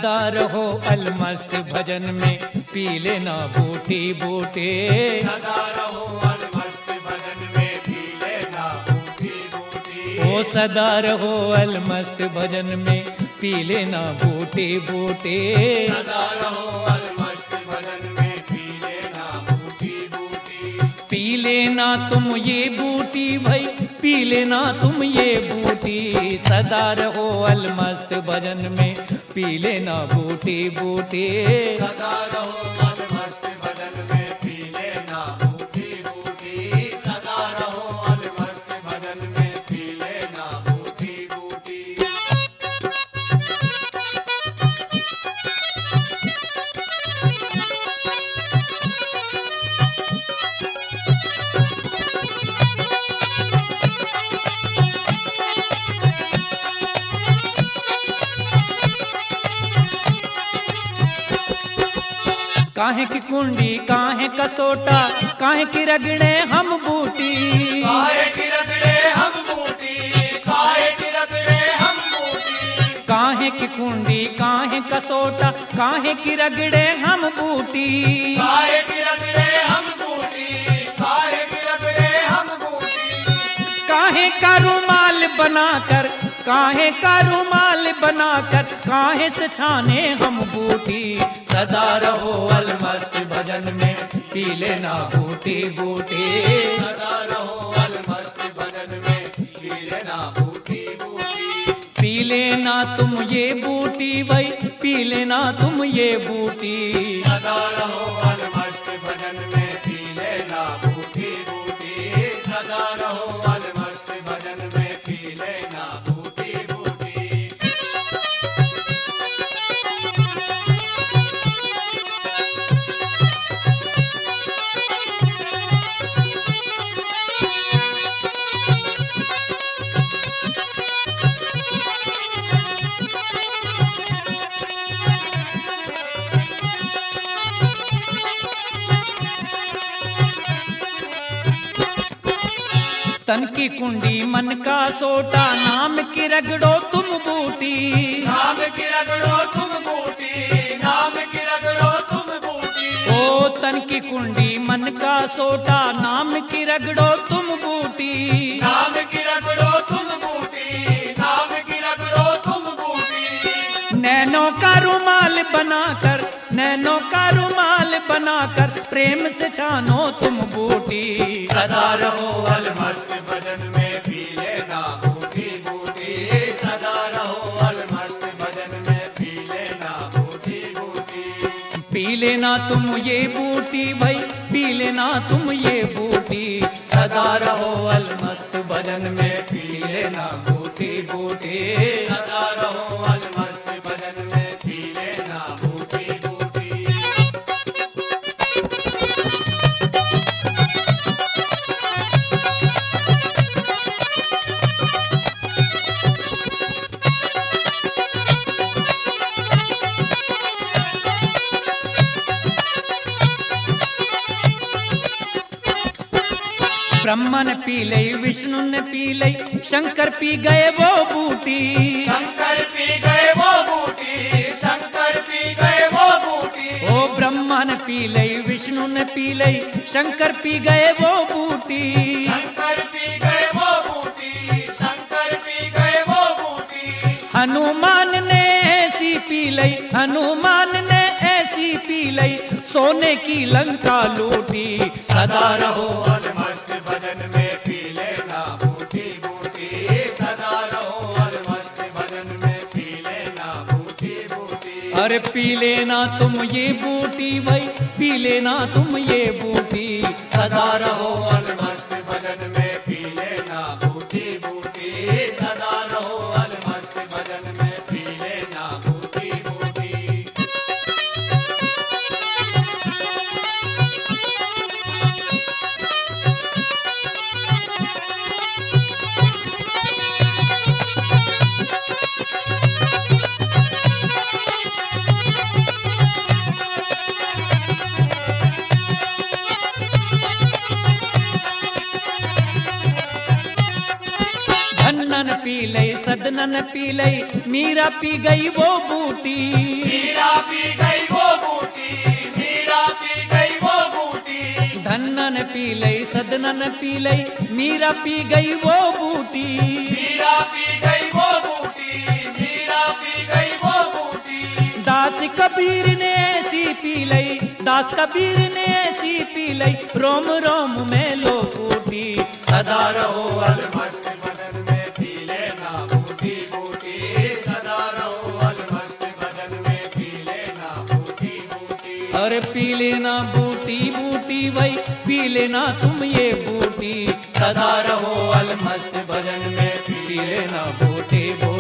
सदा रहो अलमस्त भजन में, पी लेना बूटी बूटी। सदा रहो अलमस्त भजन में, पी लेना बूटी बूटी। ओ सदा रहो अलमस्त भजन में, पी लेना बूटी बूटी। सदा रहो अलमस्त भजन में, पी लेना बूटी बूटी। पी लेना तुम ये बूटी भाई, पी लेना तुम ये बूटी। सदा रहो अलमस्त भजन में, पी लेना बूटी बूटी। सदा रहो अलमस्त भजन में, पी लेना बूटी बूटी। सदा रहो अलमस्त भजन में, पी लेना बूटी बूटी। काहे की कुंडी काहे का सोटा, काहे की रगड़े हम बूटी। काहे की रगड़े हम बूटी, काहे की रगड़े हम बूटी। काहे की कुंडी काहे का सोटा, काहे की रगड़े हम बूटी। काहे की रगड़े हम बूटी, काहे की रगड़े हम बूटी। काहे का रुमाल बनाकर, काहे का रुमाल बनाकर, काहे से छाने हम बूटी। सदा रहो अलमस्त भजन में, पी लेना बूटी बूटी। सदा रहो अलमस्त भजन में, पी लेना बूटी बूटी। पी लेना तुम ये बूटी भाई, पी लेना तुम ये बूटी। सदा रहो अलमस्त भजन में, पी लेना बूटी बूटी। सदा रहो अलमस्त भजन में, पी लेना बूटी बूटी। तन की कुंडी मन का सोटा, नाम की रगड़ो तुम बूटी। नाम की रगड़ो तुम बूटी, नाम की रगड़ो तुम बूटी। ओ तन की कुंडी मन का सोटा, नाम की रगड़ो तुम बूटी। नाम की रगड़ो तुम बूटी, नाम की रगड़ो तुम बूटी। नैनों का रुमाल बनाकर, नैनों का रुमाल बनाकर, प्रेम से छानो तुम बूटी। सदा रहो अलमस्त भजन में, पी लेना बूटी बूटी। सदा रहो अलमस्त भजन में, पी लेना बूटी बूटी। पी लेना तुम ये बूटी भाई, पी लेना तुम ये बूटी। सदा रहो अलमस्त भजन में, पी लेना बूटी बूटी। सदा रहो अलमस्त भजन में, पी लेना बूटी बूटी। ब्रह्मा ने पी लई, विष्णु ने पी लई, शंकर पी गए वो बूटी। शंकर पी गए वो बूटी, शंकर पी गए वो बूटी। ओ ब्रह्मा ने पी लई, विष्णु ने पी लई, शंकर पी गए वो बूटी। शंकर पी गए वो बूटी, शंकर पी गए वो बूटी। हनुमान ने ऐसी पी लई, हनुमान ने ऐसी पी लई, सोने की लंका लूटी। सदा रहो अलमस्त भजन में, पी लेना बूटी बूटी। सदा रहो अलमस्त भजन में, पी लेना बूटी बूटी। अरे पी लेना तुम ये बूटी भाई, पी लेना तुम ये बूटी। सदा रहो अलमस्त भजन में, पी लेना बूटी बूटी। सदा रहो अलमस्त भजन में, पी लेना बूटी बूटी। सदनन पी लई, मीरा पी गई वो बूटी। मीरा पी गई वो बूटी, मीरा पी गई वो बूटी। धनन पी लई, सदनन पी लई, मीरा पी गई वो बूटी। मीरा पी गई वो बूटी, मीरा पी गई वो बूटी। दास कबीर ने ऐसी पी लई, दास कबीर ने ऐसी पी लई, रोम रोम में लो फूटी। सदा रहो अलमस्त बदन में पी लेना बूटी बूटी। सदा रहो अलमस्त बदन में पी लेना बूटी बूटी। अरे पी लेना बूटी बूटी भाई, पी लेना तुम ये बूटी। सदा रहो अलमस्त बदन में पी लेना बूटी बूटी।